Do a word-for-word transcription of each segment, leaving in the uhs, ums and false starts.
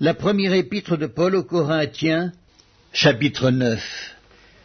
La première épître de Paul aux Corinthiens, chapitre neuf.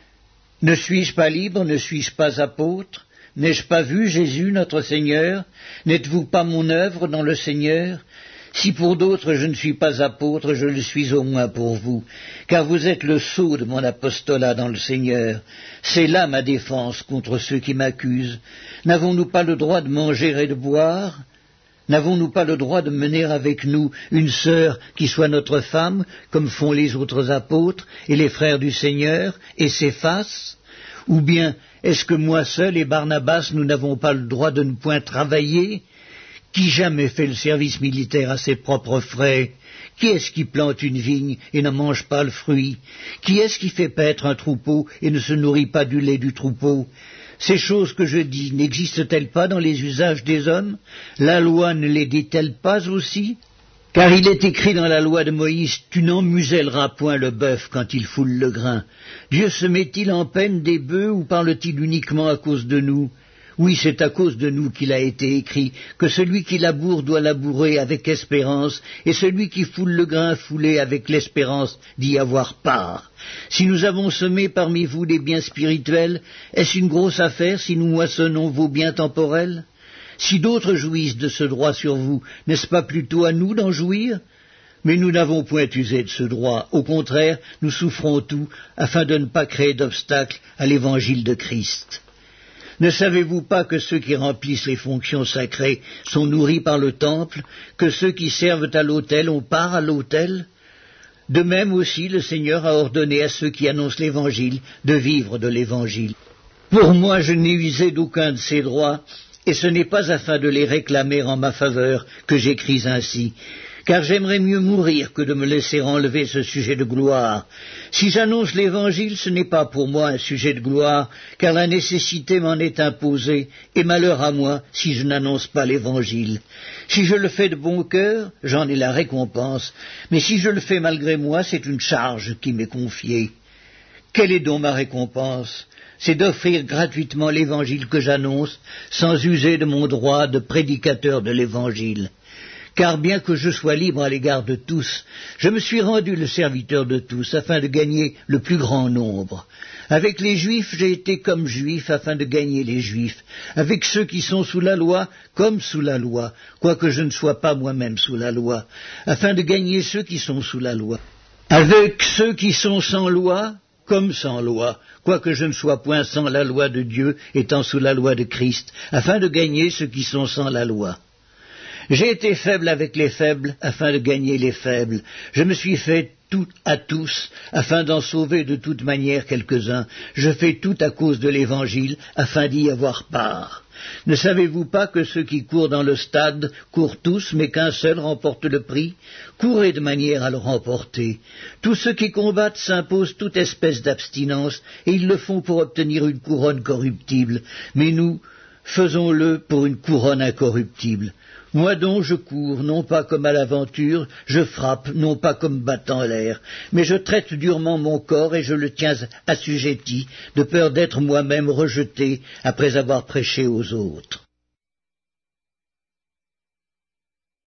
Ne suis-je pas libre, ne suis-je pas apôtre? N'ai-je pas vu Jésus notre Seigneur? N'êtes-vous pas mon œuvre dans le Seigneur? Si pour d'autres je ne suis pas apôtre, je le suis au moins pour vous, car vous êtes le sceau de mon apostolat dans le Seigneur. C'est là ma défense contre ceux qui m'accusent. N'avons-nous pas le droit de manger et de boire? N'avons-nous pas le droit de mener avec nous une sœur qui soit notre femme, comme font les autres apôtres et les frères du Seigneur, et Céphas? Ou bien, est-ce que moi seul et Barnabas, nous n'avons pas le droit de ne point travailler? Qui jamais fait le service militaire à ses propres frais? Qui est-ce qui plante une vigne et n'en mange pas le fruit? Qui est-ce qui fait paître un troupeau et ne se nourrit pas du lait du troupeau? Ces choses que je dis n'existent-elles pas dans les usages des hommes? La loi ne les dit-elle pas aussi? Car il est écrit dans la loi de Moïse, tu n'en muselleras point le bœuf quand il foule le grain. Dieu se met-il en peine des bœufs ou parle-t-il uniquement à cause de nous? Oui, c'est à cause de nous qu'il a été écrit que celui qui laboure doit labourer avec espérance, et celui qui foule le grain fouler avec l'espérance d'y avoir part. Si nous avons semé parmi vous des biens spirituels, est-ce une grosse affaire si nous moissonnons vos biens temporels? Si d'autres jouissent de ce droit sur vous, n'est-ce pas plutôt à nous d'en jouir? Mais nous n'avons point usé de ce droit. Au contraire, nous souffrons tout, afin de ne pas créer d'obstacle à l'évangile de Christ. Ne savez-vous pas que ceux qui remplissent les fonctions sacrées sont nourris par le temple, que ceux qui servent à l'autel ont part à l'autel? De même aussi, le Seigneur a ordonné à ceux qui annoncent l'Évangile de vivre de l'Évangile. Pour moi, je n'ai usé d'aucun de ces droits, et ce n'est pas afin de les réclamer en ma faveur que j'écris ainsi, car j'aimerais mieux mourir que de me laisser enlever ce sujet de gloire. Si j'annonce l'Évangile, ce n'est pas pour moi un sujet de gloire, car la nécessité m'en est imposée, et malheur à moi si je n'annonce pas l'Évangile. Si je le fais de bon cœur, j'en ai la récompense, mais si je le fais malgré moi, c'est une charge qui m'est confiée. Quelle est donc ma récompense? C'est d'offrir gratuitement l'Évangile que j'annonce, sans user de mon droit de prédicateur de l'Évangile. Car bien que je sois libre à l'égard de tous, je me suis rendu le serviteur de tous, afin de gagner le plus grand nombre. Avec les Juifs, j'ai été comme Juif, afin de gagner les Juifs. Avec ceux qui sont sous la loi, comme sous la loi, quoique je ne sois pas moi-même sous la loi, afin de gagner ceux qui sont sous la loi. Avec ceux qui sont sans loi, comme sans loi, quoique je ne sois point sans la loi de Dieu, étant sous la loi de Christ, afin de gagner ceux qui sont sans la loi. J'ai été faible avec les faibles, afin de gagner les faibles. Je me suis fait tout à tous, afin d'en sauver de toute manière quelques-uns. Je fais tout à cause de l'Évangile, afin d'y avoir part. Ne savez-vous pas que ceux qui courent dans le stade courent tous, mais qu'un seul remporte le prix? Courez de manière à le remporter. Tous ceux qui combattent s'imposent toute espèce d'abstinence, et ils le font pour obtenir une couronne corruptible. Mais nous, faisons-le pour une couronne incorruptible. Moi donc je cours, non pas comme à l'aventure, je frappe, non pas comme battant l'air, mais je traite durement mon corps et je le tiens assujetti, de peur d'être moi-même rejeté après avoir prêché aux autres.